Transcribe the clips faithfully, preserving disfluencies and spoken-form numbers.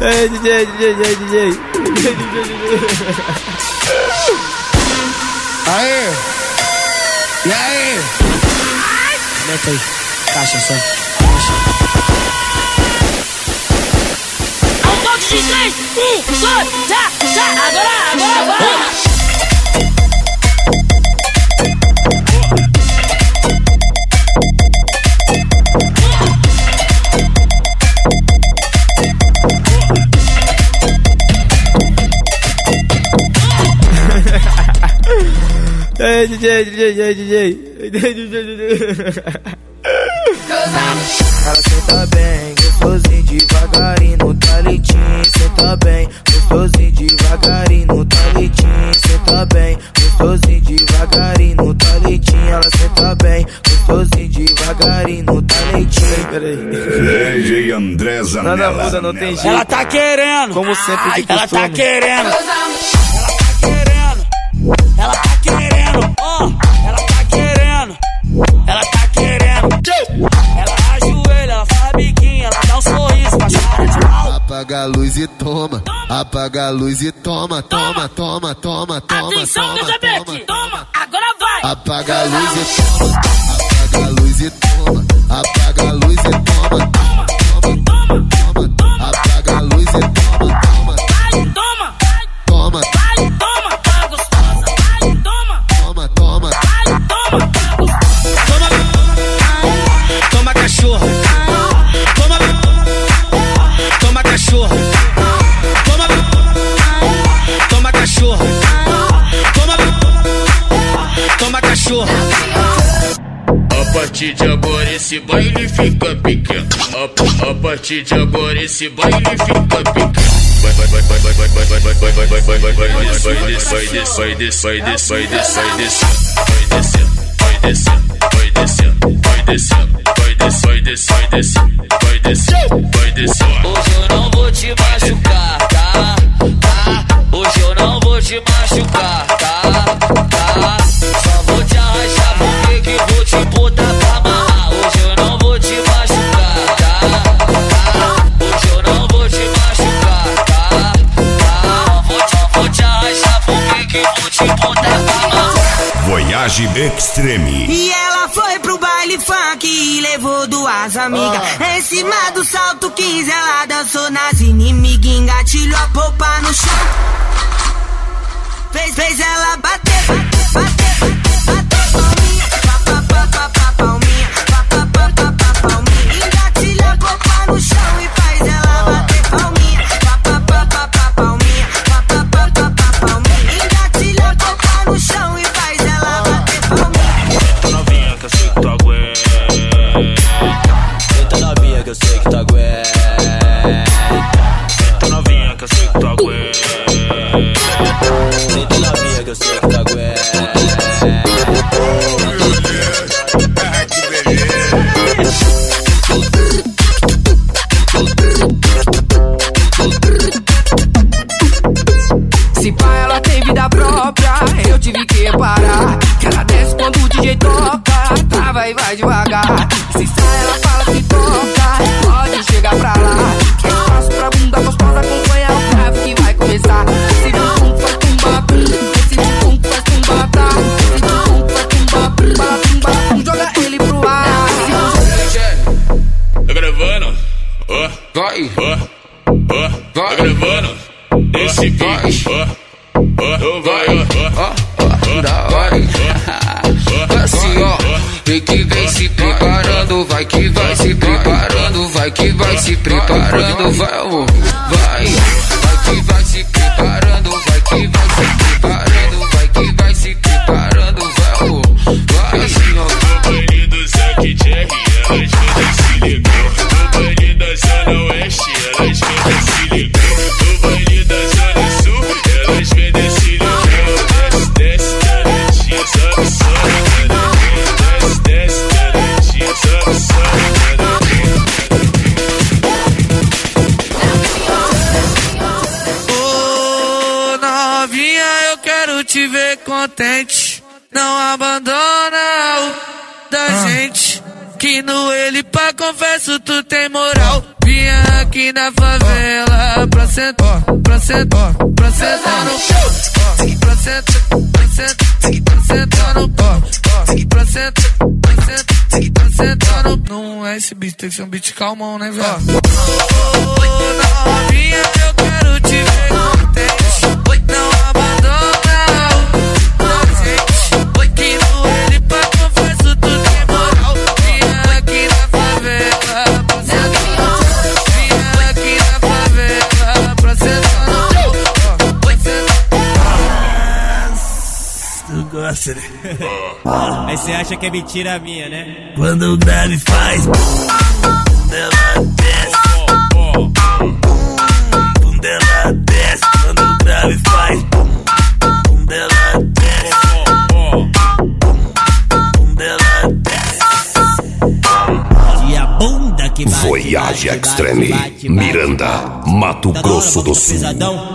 Ei, D J, D J, D J. Aê! E aí? Mete aí. Caixa só. Ao toque de três, um, dois, já, já, agora, agora vai! Ei, D J, D J, D J. Ela senta bem, gostosinho devagarinho no talitinho. Senta bem, gostosinho devagarinho no talitinho. Senta bem, gostosinho devagarinho no talitinho. Ela senta bem, gostosinho devagarinho no talitinho. Peraí. D J André Zanella. Nada muda, não tem jeito. Ela tá querendo. Como sempre de Ela tá costume. querendo. Ela tá querendo. Ela tá querendo. Ó, ela tá querendo. Ela tá querendo. Ela ajoelha, ela faz biquinho, ela dá um sorriso pra cara de mal. Apaga a luz e toma. Apaga a luz e toma, toma, toma, toma, toma. Atenção, D J Beck, toma, agora vai! Apaga a luz e toma. Apaga a luz e toma. Apaga a luz e toma. Toma, toma, toma. Apaga a luz e toma. Toma, Toma, toma, vai, toma, tá gostosa, vai, toma, toma, toma. vai, toma, tá gostosa. Toma, toma cachorra. Toma, toma cachorra. Toma, toma cachorra. Toma, toma cachorra. A partir de agora esse baile fica pequeno. A, a partir de agora esse baile fica pequeno. Vai, vai, vai, vai, vai, vai, vai, vai, vai, vai, vai, vai, vai, vai, vai, vai descer, vai descer, vai descer, vai descer, vai descer, vai descer, vai descer, vai descer, vai descer, vai descer, vai descer, vai descer. Hoje eu não vou te machucar, tá? Tá? Hoje eu não vou te machucar, tá? Tá? Só vou te arranjar porque que vou te botar pra amarrar. Hoje eu não vou te machucar, tá? Tá? Hoje eu não vou te machucar, tá? Tá? Vou te, vou te arranjar porque que vou te botar pra amarrar. Voyage Extreme. E ela foi pro baile funk e levou duas amigas. Ah. Em cima do salto quinze ela dançou nas inimigas. Engatilhou a polpa no chão. Fez, fez ela bater, bater, bater, bater palminha. Pá, pá, pá, pá, pá, palminha. Pá, pá, pá, pá, pá, palminha. Engatilha a polpa no chão e faz ela bater palminha. Pá, pá, pá, pá, pá, palminha. Pá, pá, pá, pá, pá, palminha. Engatilha a polpa no chão e faz ela bater palminha. Senta novinha que eu sei que tu aguenta. Senta novinha que eu sei que tu aguenta. Senta novinha que eu sei que tu aguenta. Senta novinha que eu sei que tu aguenta. Se pá, ela tem vida própria, eu tive que reparar que ela desce quando o D J toca, trava e vai devagar. Se sai, ela fala que toca, pode chegar pra lá. Eu passo pra bunda gostosa, acompanha o grave que vai começar. Esse bumbum faz tumba bum, esse bumbum faz tumba tá. Esse bumbum faz tumba bum, bala tumba bum, joga ele pro ar. Tá gravando? Ó, vai, ó, ó, tá gravando? Esse beat, ó, ó, vai, ó, ó, Da hora, hein? Assim, ó. Vem que vem se preparando, vai que vai se preparando, vai que vai se preparando, vai, amor. Vai, vai que vai se preparando, vai que vai se preparando, vai que vai se preparando, vai, amor. Vai, assim, ó. no baile do Zack Jerry, elas todas se ligam. No baile da Zona Oeste, elas todas se ligam. No baile da Zona Sul, elas vêm desse ligão. Desce, desce, talentinha, sobe, sobe, talentinha. Desce, desce, talentinha, sobe, sobe, talentinha. Ô, novinha, eu quero te ver contente. Não abandona o da gente. Que no ele pra confesso tu tem moral. Vinha aqui na favela pra proceda, proceda, proceda no chão, proceda, proceda, proceda no pó, proceda, proceda, proceda no. Não é esse beat, tem que ser um beat calmão, né, velho? Ô, novinha, eu quero te ver contente, não abandona o gente, que no ele pra confesso tudo é moral. Vinha aqui na favela, pra sentar, vinha aqui na favela, pra sentar no chão, pra sentar. Tu gosta, né? Aí você acha que é mentira minha, né? Quando o grave faz, ela desce. Quando ela desce, quando o grave faz, quando ela desce. Quando ela desce. E a bunda que bate, Voyage bate, Extreme, bate, bate, Miranda, bate. Mato Tá Grosso do Sul. Pesadão.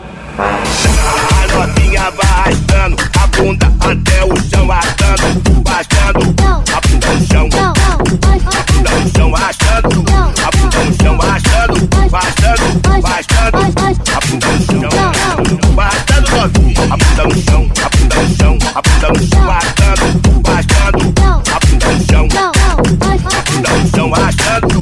A novinha vai arrastando a bunda até o chão, arrastando, arrastando a bunda no chão, a bunda no chão, arrastando a bunda no chão, arrastando, arrastando, arrastando a bunda no chão, arrastando novinha, a bunda no chão, a bunda no chão, a bunda no chão, arrastando, arrastando a bunda no chão, a bunda no chão, arrastando.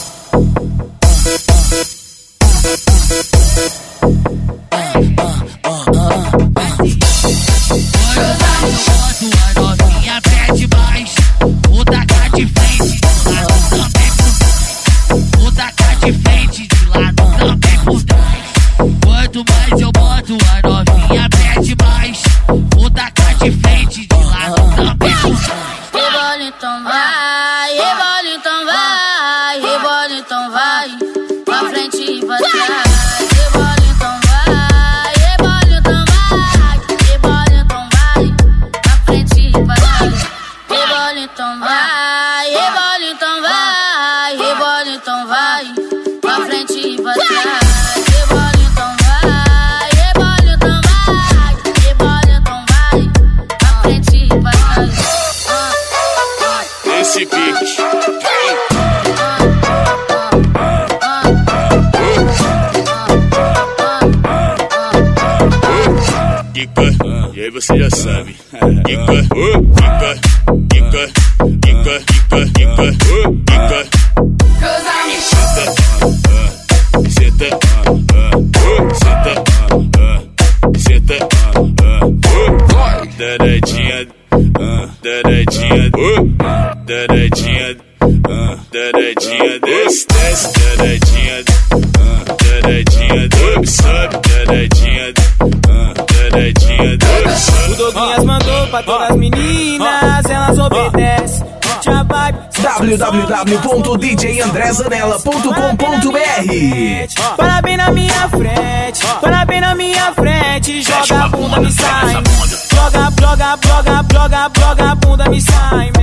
Você já sabe. Ica, ica, ica, ica, ica, ica, ica. Senta, senta, senta, dadadinha, dadadinha, dadadinha, dadadinha, desce, desce, dadadinha, dadadinha, sobe, sobe, dadadinha, dadadinha, desce. O Douglas mandou pra todas as meninas, elas obedecem. w w w ponto d j andré zanella ponto com ponto b r. Para bem na minha frente, para bem na minha frente, joga a bunda, me sai. Joga, joga, joga, joga, joga a bunda, me sai.